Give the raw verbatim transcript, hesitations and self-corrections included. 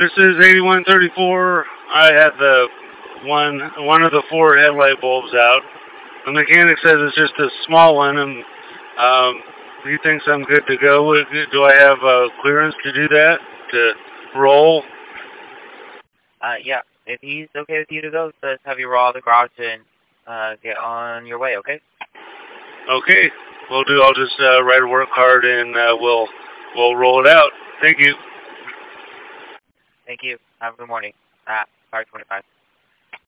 This is eighty-one thirty-four. I had the one one of the four headlight bulbs out. The mechanic says it's just a small one, and um, he thinks I'm good to go. Do I have uh, clearance to do that, to roll? Uh, yeah. If he's okay with you to go, let's have you roll out of the garage and uh, get on your way, okay? Okay. We'll do. I'll just uh, write a work card, and uh, we'll we'll roll it out. Thank you. Thank you. Have a good morning. Ah, Park twenty-five.